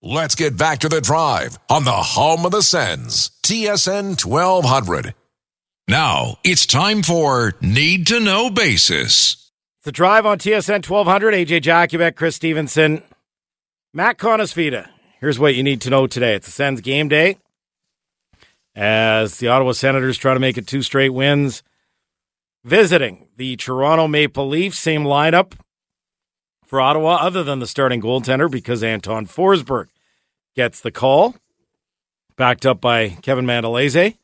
Let's get back to the drive on the home of the Sens, TSN 1200. Now, it's time for Need to Know Basis. The drive on TSN 1200, AJ Jakubek, Chris Stevenson, Matt Conisvita. Here's what you need to know today. It's the Sens game day as the Ottawa Senators try to make it 2 straight wins. Visiting the Toronto Maple Leafs, same lineup for Ottawa other than the starting goaltender because Anton Forsberg gets the call. Backed up by Kevin Mandolese.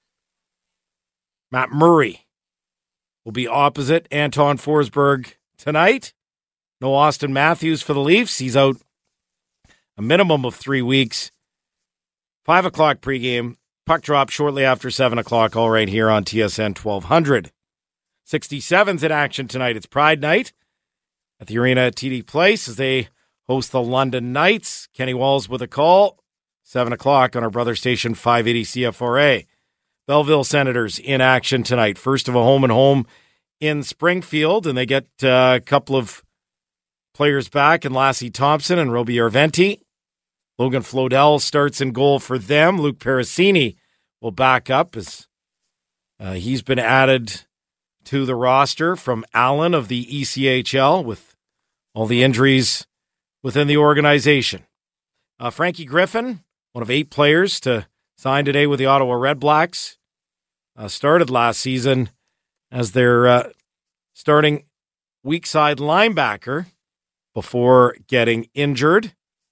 Matt Murray will be opposite Anton Forsberg tonight. No Austin Matthews for the Leafs. He's out a minimum of 3 weeks. 5 o'clock pregame. Puck drop shortly after 7 o'clock, all right here on TSN 1200. 67's in action tonight. It's Pride Night at the arena at TD Place as they host the London Knights. Kenny Walls with a call. 7 o'clock on our brother station 580 CFRA. Belleville Senators in action tonight. First of a home in Springfield, and they get a couple of players back in Lassie Thompson and Roby Arventi. Logan Flodell starts in goal for them. Luke Parasini will back up as he's been added to the roster from Allen of the ECHL with all the injuries within the organization. Frankie Griffin, one of 8 players to sign today with the Ottawa Redblacks, started last season as their starting weak side linebacker before getting injured.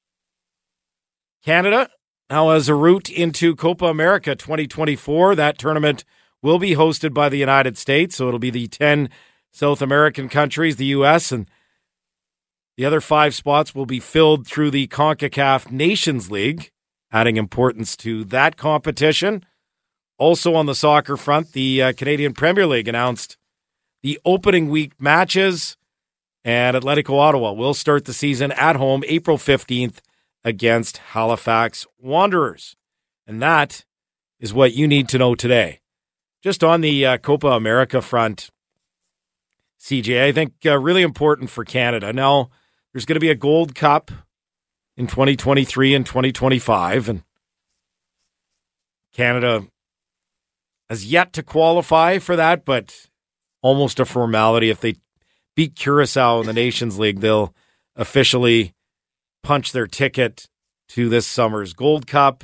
Canada now has a route into Copa America 2024. That tournament will be hosted by the United States, so it'll be the 10 South American countries, the U.S., and the other 5 spots will be filled through the CONCACAF Nations League, adding importance to that competition. Also on the soccer front, the Canadian Premier League announced the opening week matches, and Atletico Ottawa will start the season at home April 15th against Halifax Wanderers. And that is what you need to know today. Just on the Copa America front, CJ, I think really important for Canada. Now, there's going to be a Gold Cup in 2023 and 2025, and Canada has yet to qualify for that, but almost a formality. If they beat Curacao in the Nations League, they'll officially punch their ticket to this summer's Gold Cup.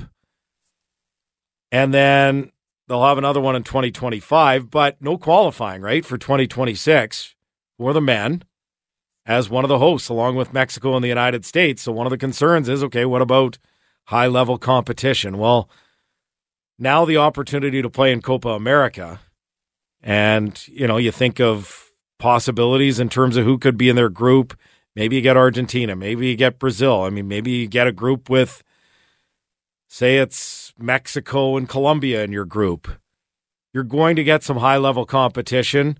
And then they'll have another one in 2025, but no qualifying, right, for 2026 for the men as one of the hosts, along with Mexico and the United States. So one of the concerns is, okay, what about high-level competition? Well, now the opportunity to play in Copa America, and, you know, you think of possibilities in terms of who could be in their group. Maybe you get Argentina. Maybe you get Brazil. I mean, maybe you get a group with, say it's Mexico and Colombia in your group. You're going to get some high-level competition,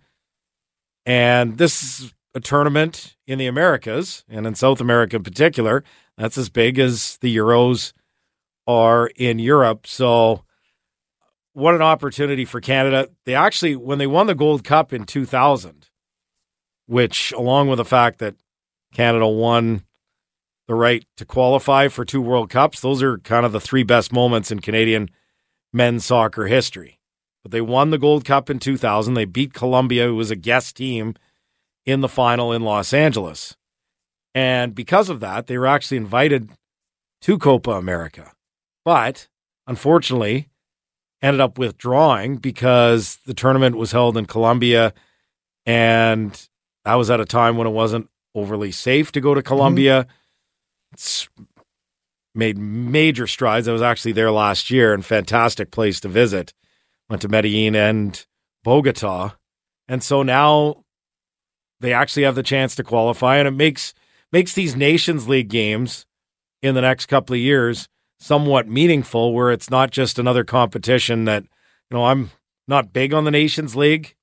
and this is a tournament in the Americas, and in South America in particular, that's as big as the Euros are in Europe. So what an opportunity for Canada. They actually, when they won the Gold Cup in 2000, which, along with the fact that Canada won the right to qualify for 2 World Cups, those are kind of the 3 best moments in Canadian men's soccer history. But they won the Gold Cup in 2000. They beat Colombia, who was a guest team, in the final in Los Angeles. And because of that, they were actually invited to Copa America. But, unfortunately, ended up withdrawing because the tournament was held in Colombia, and that was at a time when it wasn't overly safe to go to Colombia. It's made major strides. I was actually there last year, and fantastic place to visit. Went to Medellin and Bogota. And so now they actually have the chance to qualify, and it makes these Nations League games in the next couple of years somewhat meaningful, where it's not just another competition that, you know, I'm not big on the Nations League,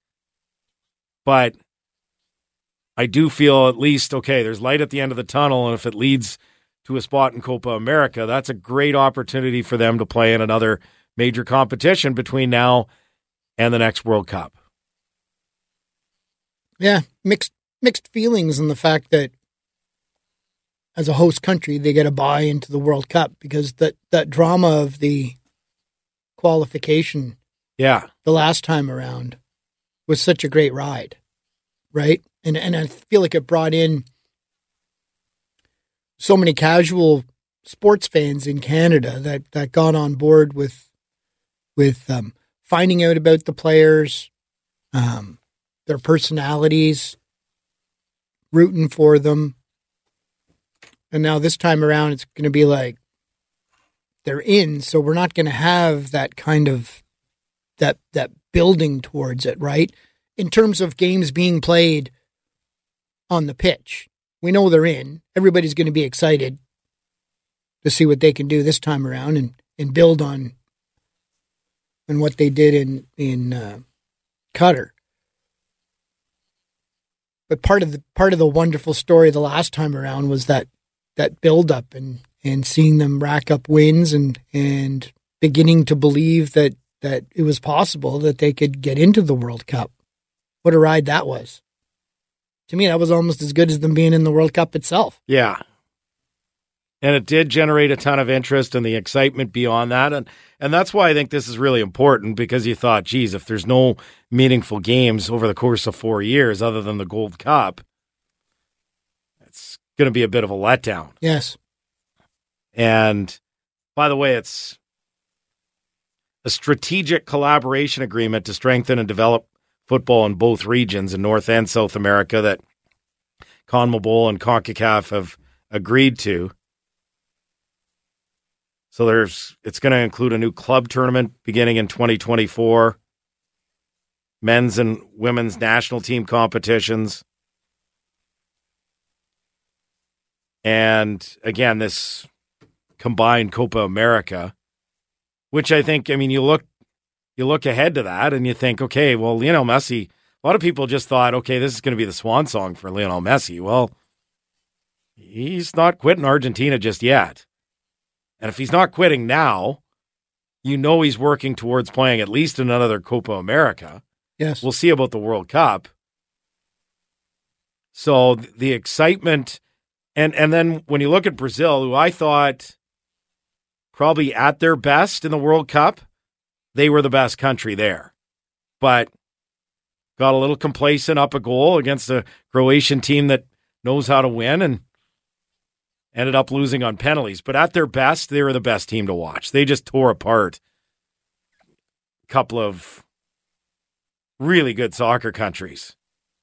but I do feel at least, okay, there's light at the end of the tunnel, and if it leads to a spot in Copa America, that's a great opportunity for them to play in another major competition between now and the next World Cup. Yeah, mixed feelings in the fact that as a host country, they get a buy into the World Cup because that drama of the qualification, the last time around, was such a great ride, right? And I feel like it brought in so many casual sports fans in Canada that got on board with finding out about the players, their personalities, rooting for them. And now this time around, it's going to be like they're in, so we're not going to have that kind of that building towards it, right? In terms of games being played on the pitch, we know they're in. Everybody's going to be excited to see what they can do this time around and build on what they did in Qatar. But part of the wonderful story the last time around was that build up and seeing them rack up wins and beginning to believe that it was possible that they could get into the World Cup. What a ride that was. To me, that was almost as good as them being in the World Cup itself. Yeah. And it did generate a ton of interest and the excitement beyond that. And that's why I think this is really important, because you thought, geez, if there's no meaningful games over the course of 4 years other than the Gold Cup, it's going to be a bit of a letdown. Yes. And by the way, it's a strategic collaboration agreement to strengthen and develop football in both regions in North and South America that CONMEBOL and CONCACAF have agreed to. So it's going to include a new club tournament beginning in 2024, men's and women's national team competitions. And again, this combined Copa America, which I think, I mean, you look ahead to that and you think, okay, well, Lionel Messi, a lot of people just thought, okay, this is going to be the swan song for Lionel Messi. Well, he's not quitting Argentina just yet. And if he's not quitting now, you know he's working towards playing at least another Copa America. Yes. We'll see about the World Cup. So the excitement, and then when you look at Brazil, who I thought probably at their best in the World Cup, they were the best country there. But got a little complacent up a goal against a Croatian team that knows how to win and ended up losing on penalties. But at their best, they were the best team to watch. They just tore apart a couple of really good soccer countries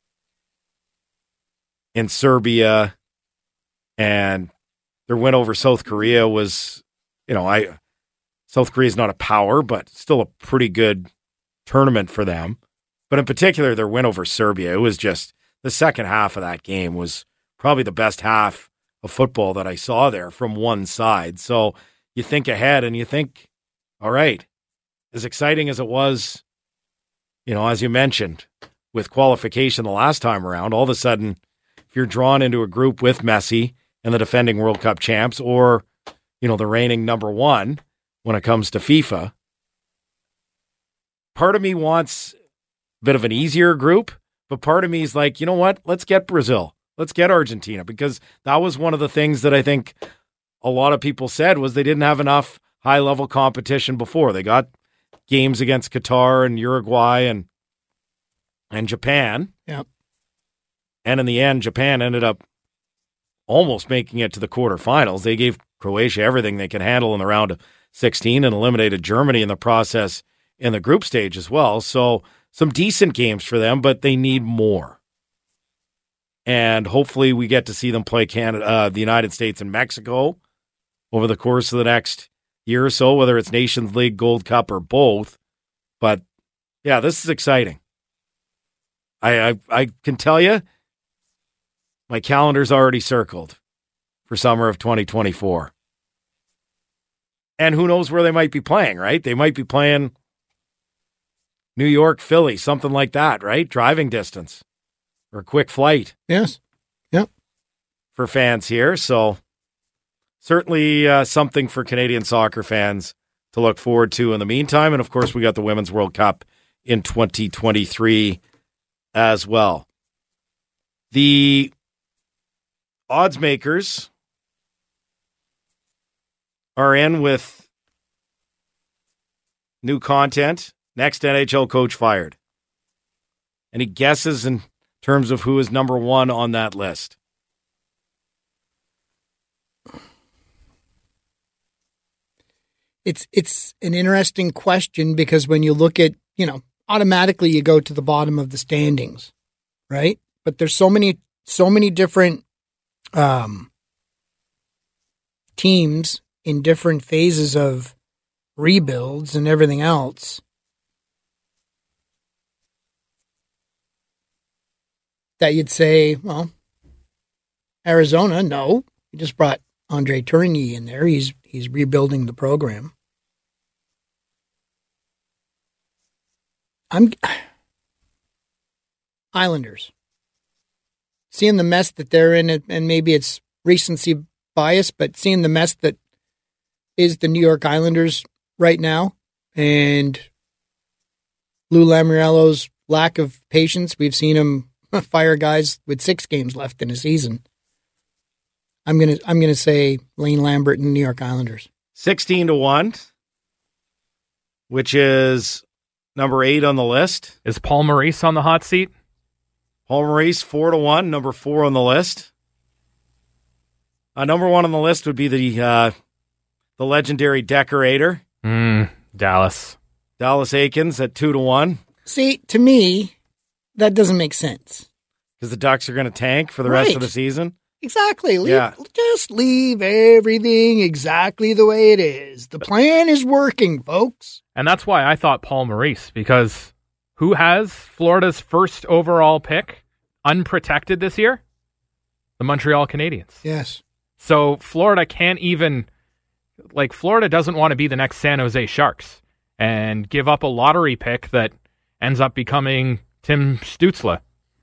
in Serbia, and their win over South Korea was, South Korea is not a power, but still a pretty good tournament for them. But in particular, their win over Serbia, it was just the second half of that game was probably the best half of football that I saw there from one side. So you think ahead and you think, all right, as exciting as it was, as you mentioned, with qualification the last time around, all of a sudden, if you're drawn into a group with Messi and the defending World Cup champs, or, the reigning number one when it comes to FIFA, part of me wants a bit of an easier group, but part of me is like, you know what? Let's get Brazil. Let's get Argentina, because that was one of the things that I think a lot of people said was they didn't have enough high-level competition before. They got games against Qatar and Uruguay and Japan. Yeah. And in the end, Japan ended up almost making it to the quarterfinals. They gave Croatia everything they could handle in the round of 16 and eliminated Germany in the process in the group stage as well. So some decent games for them, but they need more. And hopefully we get to see them play Canada, the United States and Mexico over the course of the next year or so, whether it's Nations League, Gold Cup, or both. But yeah, this is exciting. I can tell you, my calendar's already circled for summer of 2024. And who knows where they might be playing, right? They might be playing New York, Philly, something like that, right? Driving distance. Or a quick flight. Yes. Yep. For fans here. So certainly something for Canadian soccer fans to look forward to in the meantime. And of course, we got the Women's World Cup in 2023 as well. The odds makers are in with new content. Next NHL coach fired. Any guesses in terms of who is number one on that list? It's an interesting question because when you look at, automatically you go to the bottom of the standings, right? But there's so many different teams in different phases of rebuilds and everything else that you'd say, well, Arizona, no. You just brought Andre Tourigny in there. He's rebuilding the program. Islanders. Seeing the mess that they're in, and maybe it's recency bias, but seeing the mess that is the New York Islanders right now, and Lou Lamoriello's lack of patience. We've seen him fire guys with 6 games left in a season. I'm gonna say Lane Lambert and New York Islanders. 16-1, which is number 8 on the list. Is Paul Maurice on the hot seat? Paul Maurice, 4-1, number 4 on the list. Number 1 on the list would be the legendary decorator. Dallas. Dallas Eakins at 2-1. See, to me, that doesn't make sense. Because the Ducks are going to tank for the rest of the season? Exactly. Just leave everything exactly the way it is. The plan is working, folks. And that's why I thought Paul Maurice, because who has Florida's first overall pick unprotected this year? The Montreal Canadiens. Yes. So Florida can't even, Florida doesn't want to be the next San Jose Sharks and give up a lottery pick that ends up becoming Tim Stützle.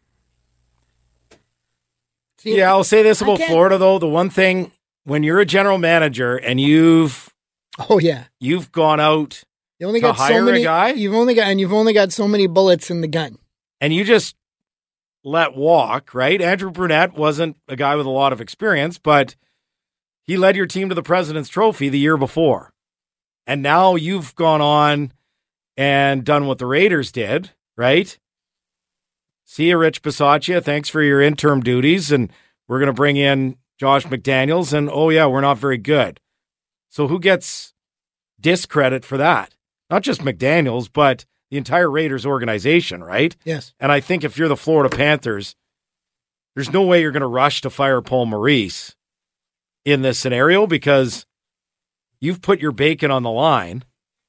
Yeah, I'll say this about Florida, though. The one thing, when you're a general manager and you've gone out to hire a guy, you've only got so many bullets in the gun, and you just let walk, right? Andrew Brunette wasn't a guy with a lot of experience, but he led your team to the President's Trophy the year before, and now you've gone on and done what the Raiders did, right? See you, Rich Bisaccia. Thanks for your interim duties. And we're going to bring in Josh McDaniels. And, we're not very good. So who gets discredit for that? Not just McDaniels, but the entire Raiders organization, right? Yes. And I think if you're the Florida Panthers, there's no way you're going to rush to fire Paul Maurice in this scenario because you've put your bacon on the line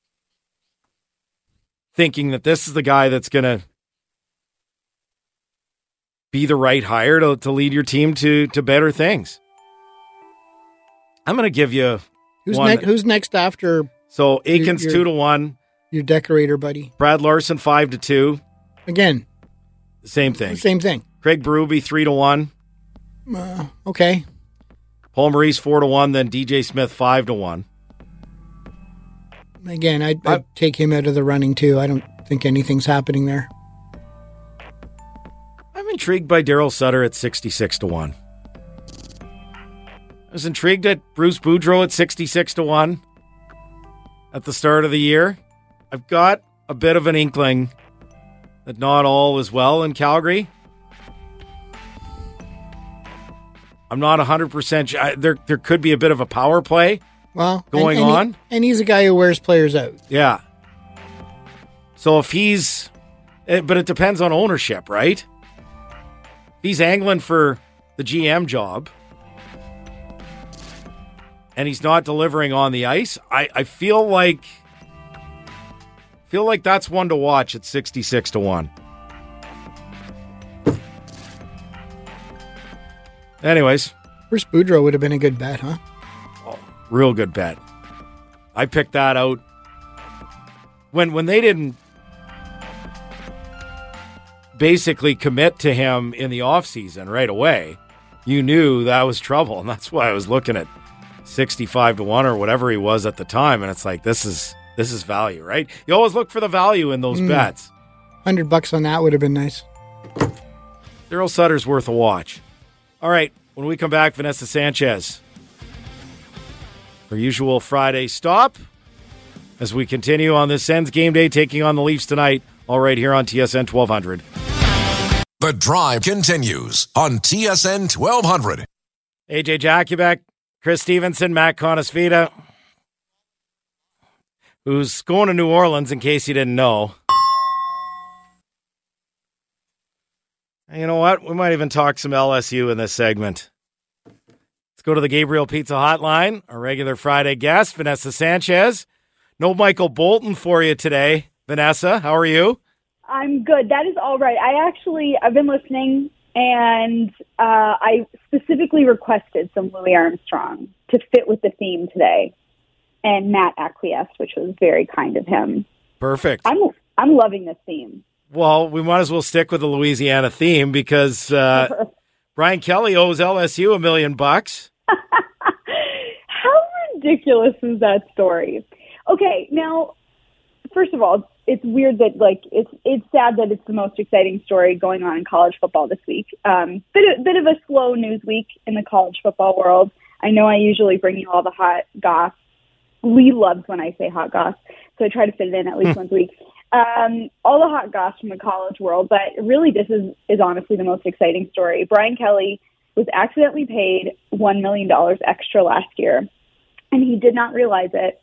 thinking that this is the guy that's going to be the right hire to lead your team to better things. I'm going to give you who's next after. So Eakins 2-1. Your decorator buddy. Brad Larson 5-2. Again, same thing. Same thing. Craig Berube 3-1. Okay. Paul Maurice 4-1. Then DJ Smith 5-1. Again, I'd take him out of the running too. I don't think anything's happening there. I'm intrigued by Daryl Sutter at 66-1. I was intrigued at Bruce Boudreau at 66-1 at the start of the year. I've got a bit of an inkling that not all is well in Calgary. I'm not 100% sure. There could be a bit of a power play going on. And he's a guy who wears players out. Yeah. So if he's... But it depends on ownership, right? He's angling for the GM job and he's not delivering on the ice. I feel like that's one to watch at 66-1. Anyways, Bruce Boudreau would have been a good bet, huh? Oh, real good bet. I picked that out when they didn't basically commit to him in the offseason right away. You knew that was trouble, and that's why I was looking at 65-1 or whatever he was at the time, and it's like this is value, right? You always look for the value in those bets. $100 on that would have been nice. Daryl Sutter's worth a watch. All right, when we come back, Vanessa Sanchez. Our usual Friday stop as we continue on this Sens game day, taking on the Leafs tonight, all right here on TSN 1200. The Drive continues on TSN 1200. AJ Jakubek, Chris Stevenson, Matt Conasvita, who's going to New Orleans in case you didn't know. And you know what? We might even talk some LSU in this segment. Let's go to the Gabriel Pizza Hotline. Our regular Friday guest, Vanessa Sanchez. No Michael Bolton for you today. Vanessa, how are you? I'm good. That is all right. I've been listening, and I specifically requested some Louis Armstrong to fit with the theme today. And Matt acquiesced, which was very kind of him. Perfect. I'm loving this theme. Well, we might as well stick with the Louisiana theme because Brian Kelly owes LSU $1 million. How ridiculous is that story? Okay, now, first of all, it's weird that it's sad that it's the most exciting story going on in college football this week. Bit of a slow news week in the college football world. I know I usually bring you all the hot goss. Lee loves when I say hot goss, so I try to fit it in at least once a week. All the hot goss from the college world, but really this is honestly the most exciting story. Brian Kelly was accidentally paid $1 million extra last year, and he did not realize it.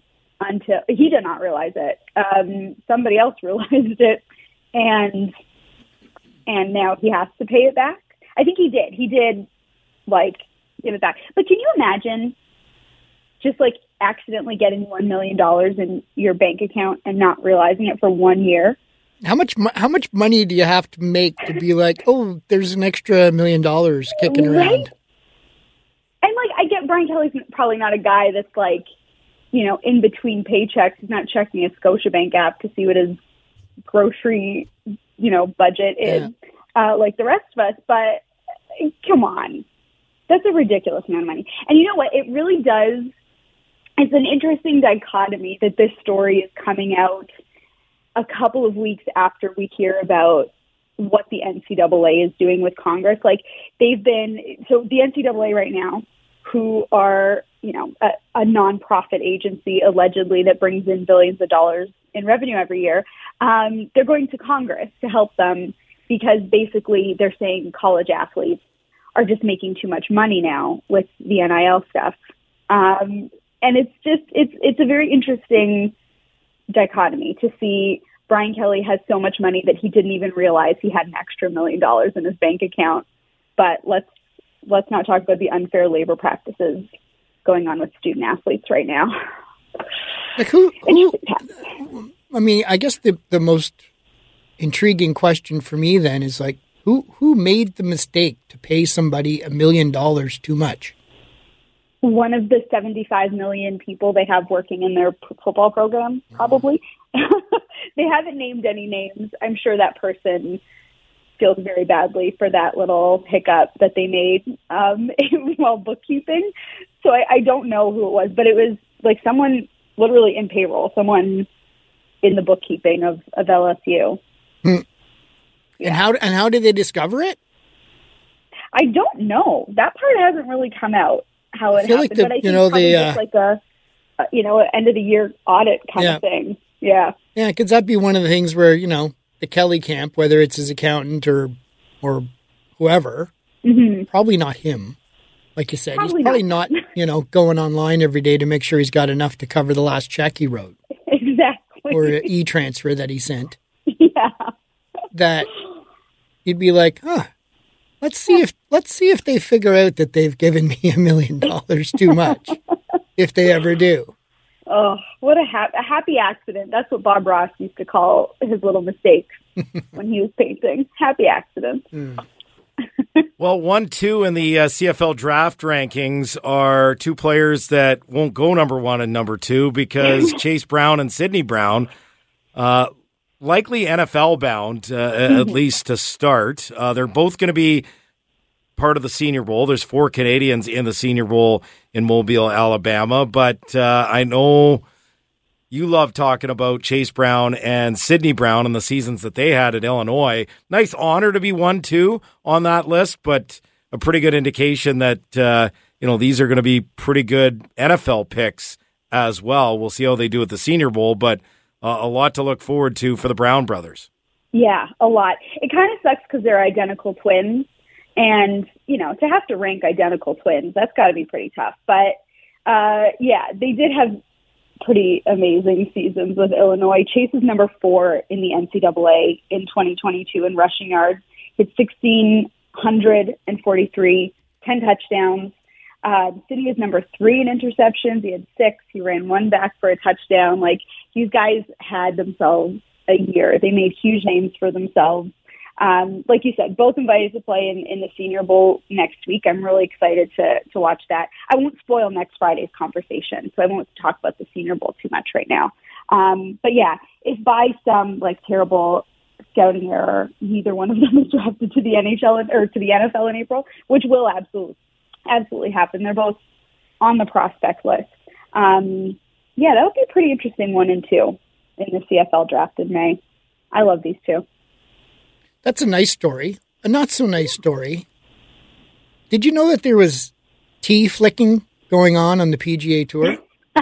Somebody else realized it, and now he has to pay it back. I think he did. He did, give it back. But can you imagine just, accidentally getting $1 million in your bank account and not realizing it for 1 year? How much money do you have to make to be like, oh, there's an extra $1 million kicking around? Right? And, I get Brian Kelly's probably not a guy that's, in between paychecks. He's not checking a Scotiabank app to see what his grocery, budget is, like the rest of us. But come on. That's a ridiculous amount of money. And you know what? It really does. It's an interesting dichotomy that this story is coming out a couple of weeks after we hear about what the NCAA is doing with Congress. So the NCAA right now, who are, a nonprofit agency allegedly that brings in billions of dollars in revenue every year, they're going to Congress to help them because basically they're saying college athletes are just making too much money now with the NIL stuff. And it's a very interesting dichotomy to see Brian Kelly has so much money that he didn't even realize he had an extra $1 million in his bank account. But let's not talk about the unfair labor practices going on with student athletes right now. I guess the most intriguing question for me then is who made the mistake to pay somebody $1 million too much? One of the 75 million people they have working in their football program, probably. They haven't named any names. I'm sure that person feels very badly for that little hiccup that they made while bookkeeping. So I don't know who it was, but it was someone literally in payroll, someone in the bookkeeping of LSU. Yeah. And how did they discover it? I don't know. That part hasn't really come out. How it happened, but I think just a end of the year audit kind of thing. Yeah. Yeah, because that'd be one of the things where, the Kelly camp, whether it's his accountant or whoever, probably not him. Like you said, he's probably not going online every day to make sure he's got enough to cover the last check he wrote. Exactly. Or an e-transfer that he sent. Yeah. That you'd be like, let's see if they figure out that they've given me $1 million too much, if they ever do. Oh, what a happy accident. That's what Bob Ross used to call his little mistakes when he was painting. Happy accident. Well, 1-2 in the CFL draft rankings are two players that won't go number 1 and number 2 because Chase Brown and Sidney Brown, likely NFL bound, at least to start. They're both going to be part of the Senior Bowl. There's 4 Canadians in the Senior Bowl in Mobile, Alabama. But I know you love talking about Chase Brown and Sidney Brown and the seasons that they had at Illinois. Nice honor to be 1-2 on that list, but a pretty good indication that these are going to be pretty good NFL picks as well. We'll see how they do at the Senior Bowl, but a lot to look forward to for the Brown brothers. Yeah, a lot. It kind of sucks because they're identical twins. And, to have to rank identical twins, that's got to be pretty tough. But, they did have pretty amazing seasons with Illinois. Chase is number 4 in the NCAA in 2022 in rushing yards. Hit 1,643, 10 touchdowns. City is number 3 in interceptions. He had 6. He ran 1 back for a touchdown. Like, these guys had themselves a year. They made huge names for themselves. Like you said, both invited to play in the Senior Bowl next week. I'm really excited to watch that. I won't spoil next Friday's conversation, so I won't talk about the Senior Bowl too much right now. But yeah, if by some terrible scouting error, neither one of them is drafted to the NHL or to the NFL in April, which will absolutely happen. They're both on the prospect list. That would be a pretty interesting 1 and 2 in the CFL draft in May. I love these two. That's a nice story. A not so nice story. Did you know that there was tea flicking going on the PGA Tour?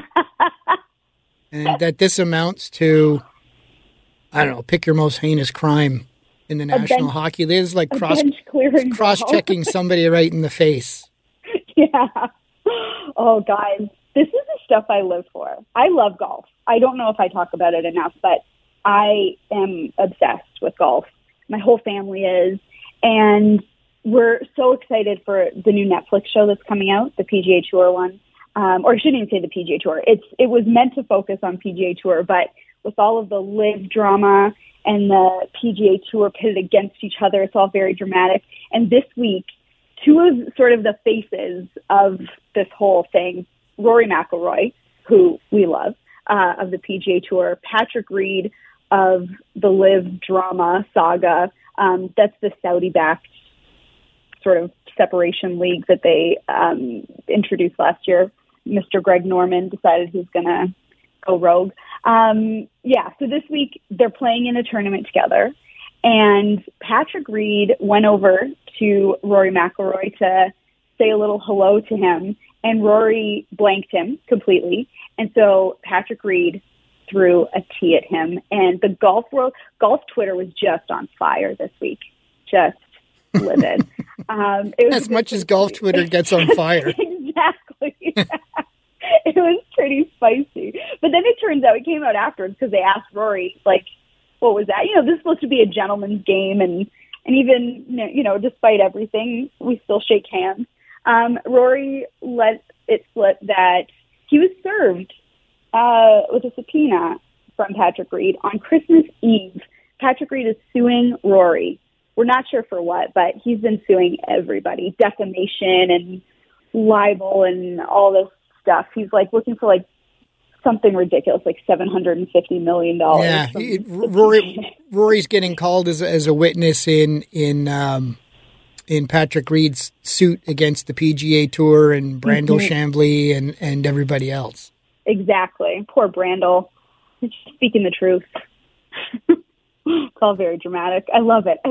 And that this amounts to, I don't know, pick your most heinous crime in the National Hockey League. It's like cross-checking somebody right in the face. Yeah. Oh, guys, this is the stuff I live for. I love golf. I don't know if I talk about it enough, but I am obsessed with golf. My whole family is. And we're so excited for the new Netflix show that's coming out, the PGA Tour one. Or I shouldn't even say the PGA Tour. It was meant to focus on PGA Tour, but with all of the LIV drama and the PGA Tour pitted against each other, it's all very dramatic. And this week, 2 of sort of the faces of this whole thing, Rory McIlroy, who we love, of the PGA Tour, Patrick Reed of the LIV drama saga. That's the Saudi-backed sort of separation league that they introduced last year. Mr. Greg Norman decided he's going to go rogue. So this week they're playing in a tournament together, and Patrick Reed went over to Rory McIlroy to say a little hello to him, and Rory blanked him completely. And so Patrick Reed threw a tee at him, and the golf Twitter was just on fire this week, just livid. As much as golf Twitter gets on fire. Exactly. It was pretty spicy. But then it turns out, it came out afterwards because they asked Rory, what was that? This is supposed to be a gentleman's game, and even, despite everything, we still shake hands. Rory let it slip that he was served with a subpoena from Patrick Reed on Christmas Eve. Patrick Reed is suing Rory. We're not sure for what, but he's been suing everybody. Defamation and libel and all this stuff. He's looking for something ridiculous, $750 million. Yeah, Rory's getting called as a witness in Patrick Reed's suit against the PGA Tour and Brandel Chambly and everybody else. Exactly. Poor Brandel. He's just speaking the truth. It's all very dramatic. I love it.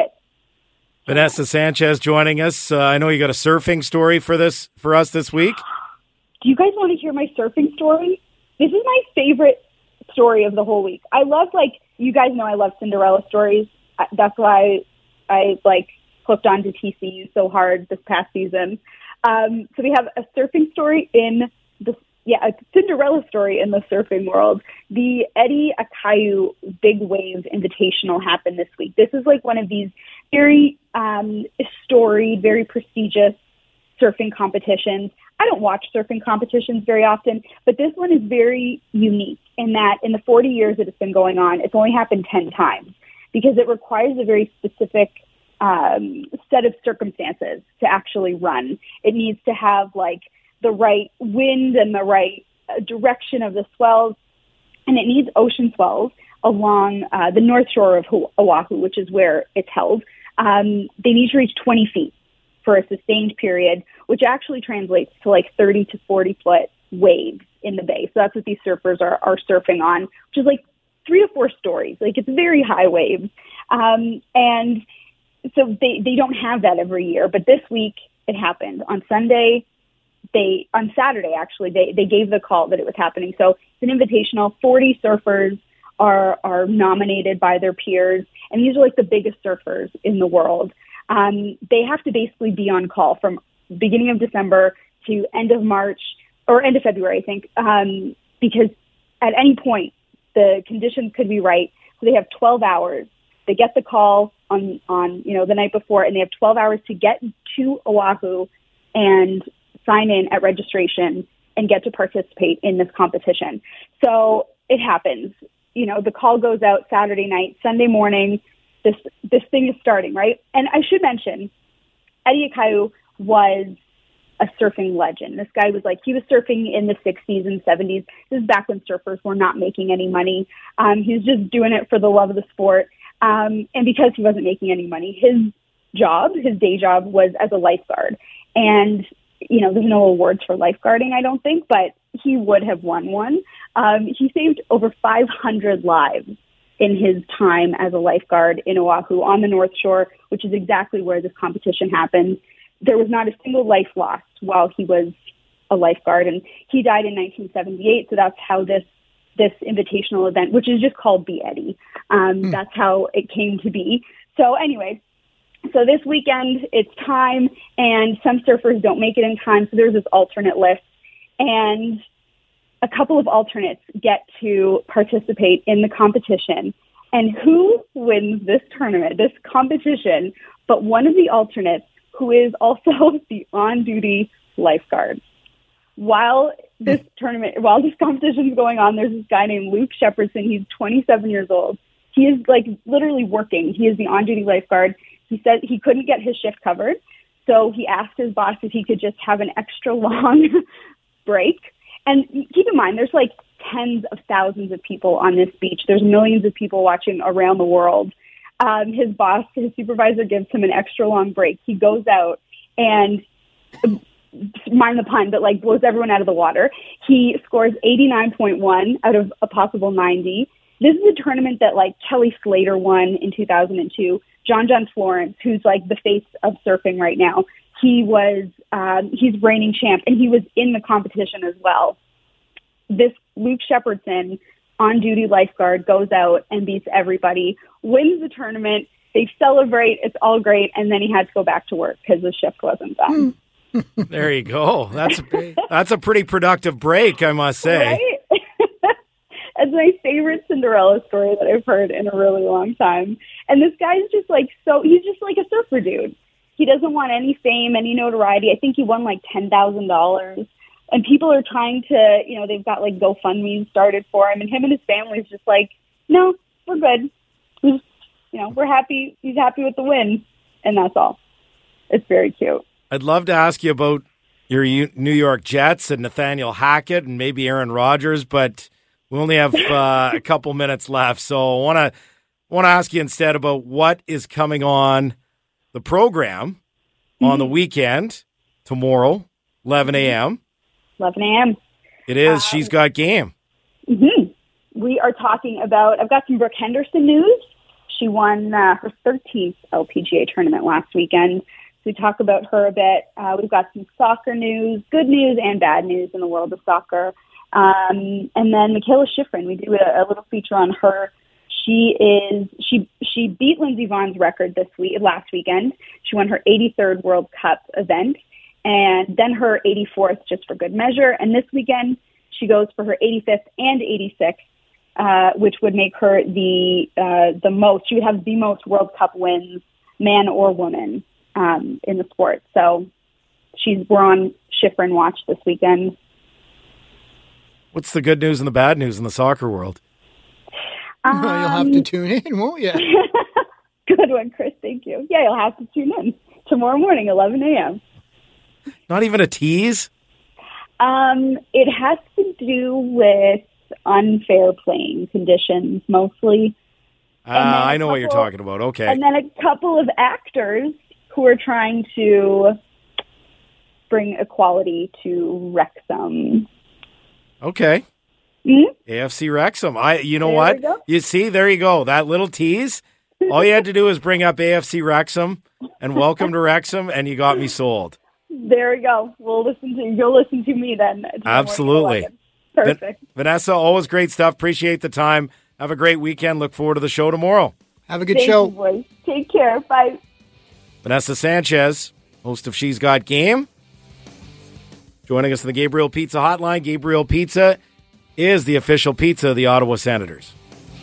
Vanessa Sanchez joining us. I know you got a surfing story for us this week. Do you guys want to hear my surfing story? This is my favorite story of the whole week. I love, you guys know I love Cinderella stories. That's why I hooked onto TCU so hard this past season. So we have a surfing story a Cinderella story in the surfing world. The Eddie Akayu Big Wave Invitational happened this week. This is one of these very storied, very prestigious surfing competitions. I don't watch surfing competitions very often, but this one is very unique in that in the 40 years that it's been going on, it's only happened 10 times because it requires a very specific set of circumstances to actually run. It needs to have the right wind and the right direction of the swells, and it needs ocean swells along the north shore of Oahu, which is where it's held. They need to reach 20 feet for a sustained period, which actually translates to 30 to 40 foot waves in the bay. So that's what these surfers are surfing on, which is 3 to 4 stories. It's very high waves. And so they don't have that every year. But this week it happened. On Sunday, they on Saturday actually they gave the call that it was happening. So it's an invitational. 40 surfers are nominated by their peers, and these are like the biggest surfers in the world. They have to basically be on call from beginning of December to end of March or end of February, I think, because at any point the conditions could be right. So they have 12 hours. They get the call on the night before, and they have 12 hours to get to Oahu and sign in at registration and get to participate in this competition. So it happens. The call goes out Saturday night, Sunday morning. This thing is starting, right? And I should mention, Eddie Aikau was a surfing legend. This guy was he was surfing in the 60s and 70s. This is back when surfers were not making any money. He was just doing it for the love of the sport. And because he wasn't making any money, his day job was as a lifeguard. And, there's no awards for lifeguarding, I don't think, but he would have won one. He saved over 500 lives in his time as a lifeguard in Oahu on the North Shore, which is exactly where this competition happened. There was not a single life lost while he was a lifeguard, and he died in 1978. So that's how this invitational event, which is just called Be Eddie, that's how it came to be. So anyway, so this weekend it's time, and some surfers don't make it in time. So there's this alternate list, and a couple of alternates get to participate in the competition. And who wins this tournament, this competition, but one of the alternates who is also the on-duty lifeguard. While this competition is going on, there's this guy named Luke Shepardson. He's 27 years old. He is literally working. He is the on-duty lifeguard. He said he couldn't get his shift covered, so he asked his boss if he could just have an extra long break. And keep in mind, there's tens of thousands of people on this beach. There's millions of people watching around the world. His boss, his supervisor, gives him an extra long break. He goes out and, mind the pun, but blows everyone out of the water. He scores 89.1 out of a possible 90. This is a tournament that Kelly Slater won in 2002. John Florence, who's the face of surfing right now, he's reigning champ, and he was in the competition as well. This Luke Shepardson, on-duty lifeguard, goes out and beats everybody, wins the tournament. They celebrate. It's all great. And then he had to go back to work because the shift wasn't done. There you go. That's a pretty productive break, I must say. Right? It's my favorite Cinderella story that I've heard in a really long time. And this guy's just he's just a surfer dude. He doesn't want any fame, any notoriety. I think he won $10,000. And people are trying to, they've got GoFundMe started for him. And him and his family is just no, we're good. We're happy. He's happy with the win. And that's all. It's very cute. I'd love to ask you about your New York Jets and Nathaniel Hackett and maybe Aaron Rodgers, but we only have a couple minutes left. So I want to ask you instead about what is coming on the program on the weekend tomorrow, 11 a.m. 11 a.m. It is. She's got game. Mm-hmm. We are talking about, I've got some Brooke Henderson news. She won her 13th LPGA tournament last weekend. So we talk about her a bit. We've got some soccer news, good news and bad news in the world of soccer. And then Mikaela Shiffrin, we do a little feature on her. She beat Lindsey Vonn's record last weekend. She won her 83rd World Cup event, and then her 84th just for good measure. And this weekend she goes for her 85th and 86th, which would make her the most. She would have the most World Cup wins, man or woman, in the sport. So we're on Shiffrin watch this weekend. What's the good news and the bad news in the soccer world? You'll have to tune in, won't you? Good one, Chris. Thank you. Yeah, you'll have to tune in tomorrow morning, 11 a.m. Not even a tease? It has to do with unfair playing conditions, mostly. I know what you're talking about. Okay. And then a couple of actors who are trying to bring equality to Wrexham. Okay. Mm-hmm. AFC Wrexham. You know what? You see, there you go. That little tease. All you had to do is bring up AFC Wrexham and welcome to Wrexham, and you got me sold. There we go. You'll listen to me then. Absolutely. Perfect. Vanessa, always great stuff. Appreciate the time. Have a great weekend. Look forward to the show tomorrow. Have a good Thank show. you, boys. Take care. Bye. Vanessa Sanchez, host of She's Got Game, joining us on the Gabriel Pizza Hotline. Gabriel Pizza is the official pizza of the Ottawa Senators.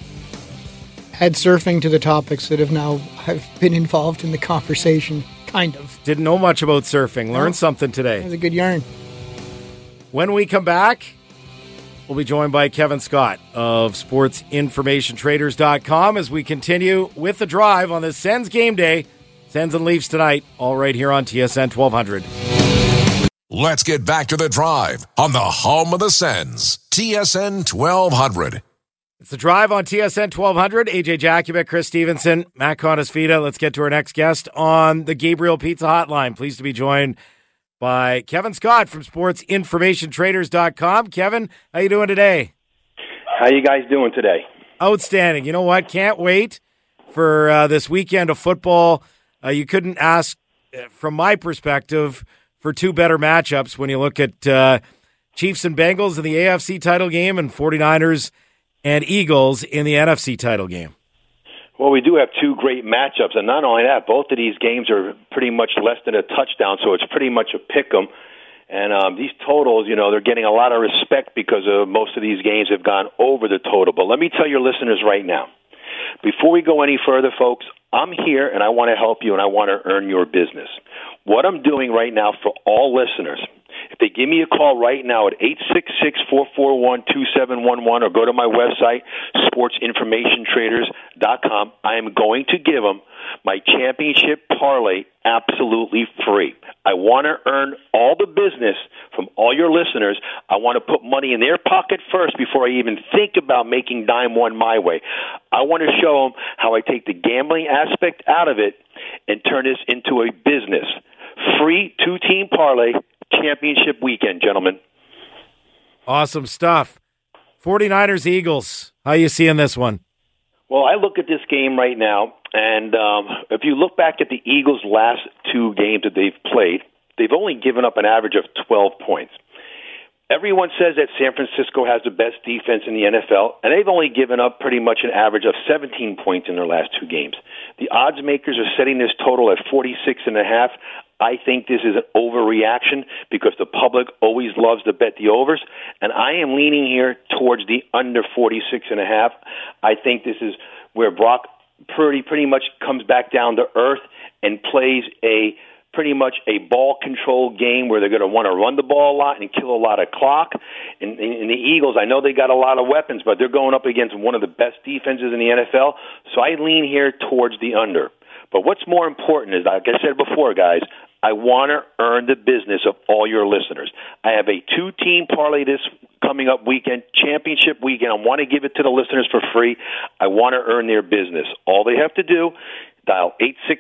Add surfing to the topics that have been involved in the conversation, kind of. Didn't know much about surfing. Learned something That today. was a good yarn. When we come back, we'll be joined by Kevin Scott of SportsInformationTraders.com as we continue with the drive on this Sens game day. Sens and Leafs tonight, all right here on TSN 1200. Let's get back to the drive on the home of the Sens, TSN 1200. It's the drive on TSN 1200. AJ Jakubik, Chris Stevenson, Matt Conasfida. Let's get to our next guest on the Gabriel Pizza Hotline. Pleased to be joined by Kevin Scott from SportsInformationTraders.com. Kevin, how you doing today? How you guys doing today? Outstanding. You know what? Can't wait for this weekend of football. You couldn't ask, from my perspective, for two better matchups when you look at Chiefs and Bengals in the AFC title game and 49ers and Eagles in the NFC title game. Well, we do have two great matchups, and not only that, both of these games are pretty much less than a touchdown, so it's pretty much a pick 'em. And these totals, they're getting a lot of respect because most of these games have gone over the total. But let me tell your listeners right now, before we go any further, folks, I'm here and I want to help you and I want to earn your business. What I'm doing right now for all listeners, if they give me a call right now at 866-441-2711 or go to my website, sportsinformationtraders.com, I am going to give them my championship parlay absolutely free. I want to earn all the business from all your listeners. I want to put money in their pocket first before I even think about making dime one my way. I want to show them how I take the gambling aspect out of it and turn this into a business. Free two-team parlay championship weekend, gentlemen. Awesome stuff. 49ers Eagles. How you seeing this one? Well, I look at this game right now, and if you look back at the Eagles' last two games that they've played, they've only given up an average of 12 points. Everyone says that San Francisco has the best defense in the NFL, and they've only given up pretty much an average of 17 points in their last two games. The odds makers are setting this total at 46.5. I think this is an overreaction because the public always loves to bet the overs, and I am leaning here towards the under 46.5. I think this is where Brock Purdy pretty much comes back down to earth and plays pretty much a ball-controlled game where they're going to want to run the ball a lot and kill a lot of clock. And the Eagles, I know they got a lot of weapons, but they're going up against one of the best defenses in the NFL, so I lean here towards the under. But what's more important is, like I said before, guys, I want to earn the business of all your listeners. I have a two-team parlay this coming up weekend, championship weekend. I want to give it to the listeners for free. I want to earn their business. All they have to do, dial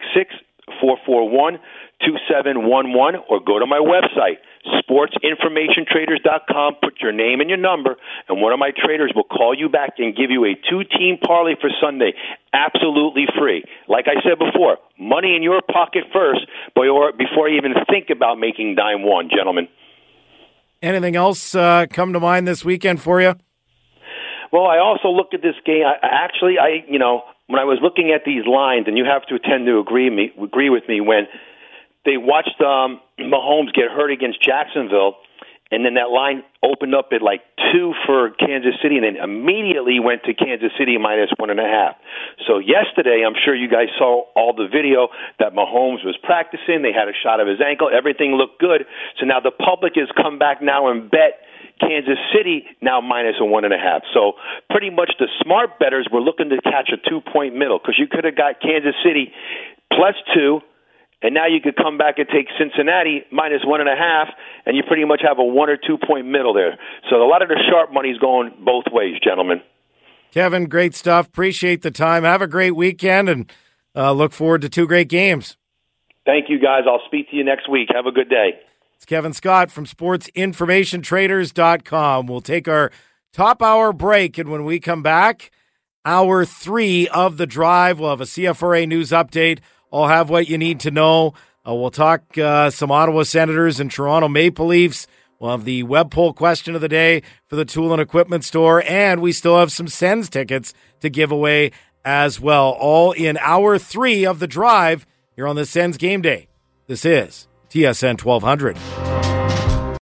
866-441-2711 or go to my website, sportsinformationtraders.com, put your name and your number, and one of my traders will call you back and give you a two-team parlay for Sunday, absolutely free. Like I said before, money in your pocket first before you even think about making dime one, gentlemen. Anything else come to mind this weekend for you? Well, I also looked at this game. When I was looking at these lines, and you have to tend to agree with me, when they watched Mahomes get hurt against Jacksonville, and then that line opened up at like 2 for Kansas City, and then immediately went to Kansas City minus 1.5. So yesterday, I'm sure you guys saw all the video that Mahomes was practicing. They had a shot of his ankle. Everything looked good. So now the public has come back now and bet Kansas City now minus 1.5. So pretty much the smart bettors were looking to catch a 2-point middle because you could have got Kansas City plus 2, and now you could come back and take Cincinnati minus 1.5, and you pretty much have a 1 or 2 point middle there. So a lot of the sharp money's going both ways, gentlemen. Kevin, great stuff. Appreciate the time. Have a great weekend, and look forward to two great games. Thank you, guys. I'll speak to you next week. Have a good day. It's Kevin Scott from SportsInformationTraders.com. We'll take our top hour break, and when we come back, hour 3 of the drive, we'll have a CFRA news update. I'll have what you need to know We'll talk some Ottawa Senators and Toronto Maple Leafs. We'll have the web poll question of the day for the Tool and Equipment Store, and we still have some Sens tickets to give away as well, all in hour 3 of The Drive here on the Sens Game Day. This is TSN 1200.